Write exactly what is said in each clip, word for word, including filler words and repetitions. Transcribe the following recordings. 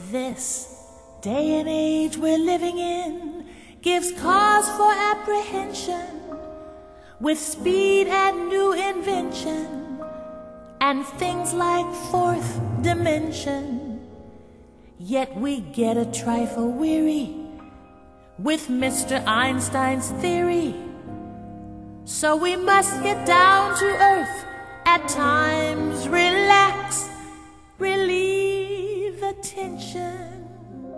This day and age we're living in gives cause for apprehension, with speed and new invention and things like fourth dimension. Yet we get a trifle weary with Mister Einstein's theory. So we must get down to earth at times, relax, relieve the tension.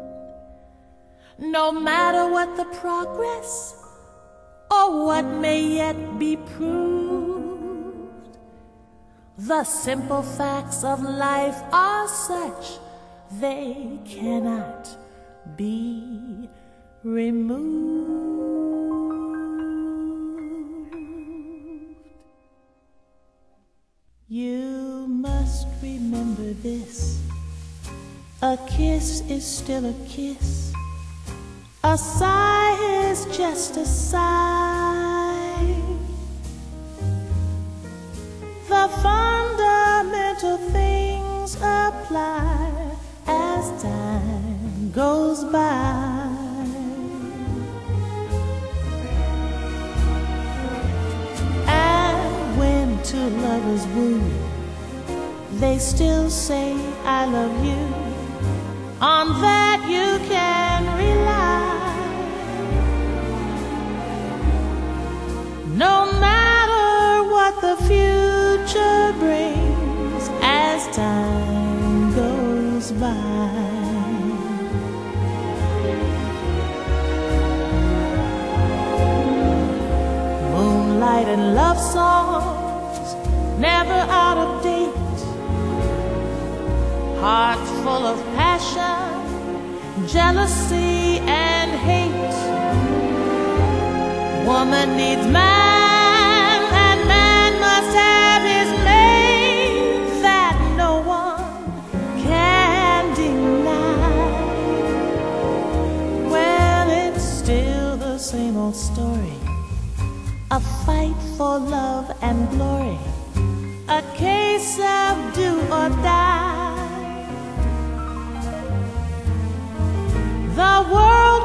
No matter what the progress or what may yet be proved, the simple facts of life are such they cannot be removed. You must remember this: a kiss is still a kiss, a sigh is just a sigh. The fundamental things apply as time goes by. And when two lovers woo, they still say I love you. On that you can rely. No matter what the future brings as time goes by. Moonlight and love songs, never out of date. Hearts full of passion, jealousy and hate. Woman needs man, and man must have his mate. That no one can deny. Well, it's still the same old story, a fight for love and glory, a case of do or die. The world